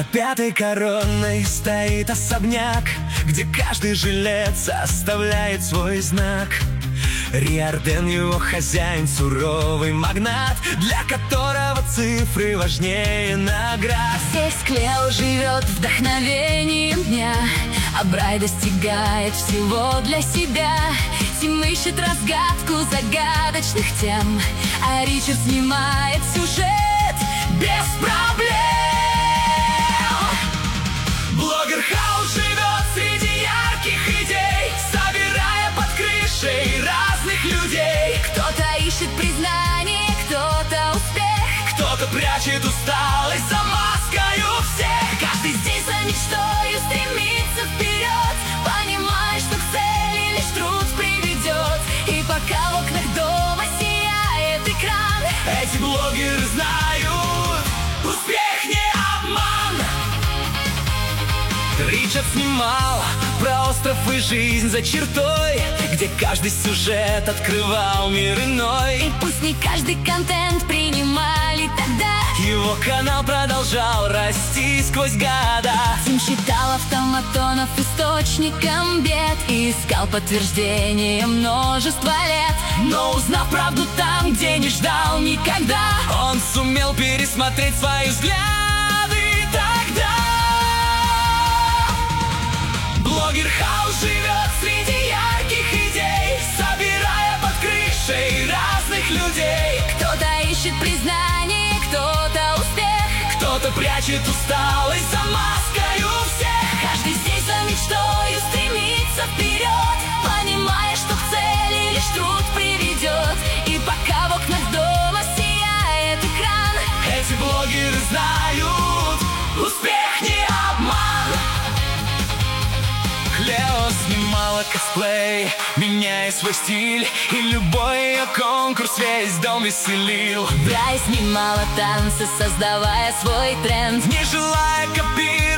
Над пятой короной стоит особняк, где каждый жилец оставляет свой знак. Риордан его хозяин, суровый магнат, для которого цифры важнее наград. Здесь Клео живет вдохновением дня, а Брай достигает всего для себя. Тим ищет разгадку загадочных тем, а Ричард снимает сюжет без проблем. Блогер Хаус живет среди ярких идей, собирая под крышей разных людей. Кто-то ищет признание, кто-то успех, Кто-то прячет усталость за маскою всех. каждый здесь за мечтою стремится вперед, понимая, что к цели лишь труд приведет. И пока в окнах дома сияет экран, Эти блогеры знают, успех не обман. Ричард снимал про остров и жизнь за чертой, где каждый сюжет открывал мир иной. и пусть не каждый контент принимали тогда, Его канал продолжал расти сквозь года. Тим считал автоматонов источником бед и искал подтверждение множество лет. Но узнав правду там, где не ждал никогда, он сумел пересмотреть свои взгляды тогда. Блогер Хаус живет среди ярких идей, собирая под крышей разных людей. Кто-то ищет признание, кто-то успех, Кто-то прячет усталость за маскою всех. каждый здесь за мечтою стремится вперед, понимая, что к цели лишь труд приведет. И пока в окнах дома сияет экран, Эти блогеры знают, успех не обман. Клео снимала косплей, меняя свой стиль, и любой ее конкурс весь дом веселил. Брай снимала танцы, создавая свой тренд, Не желая копировать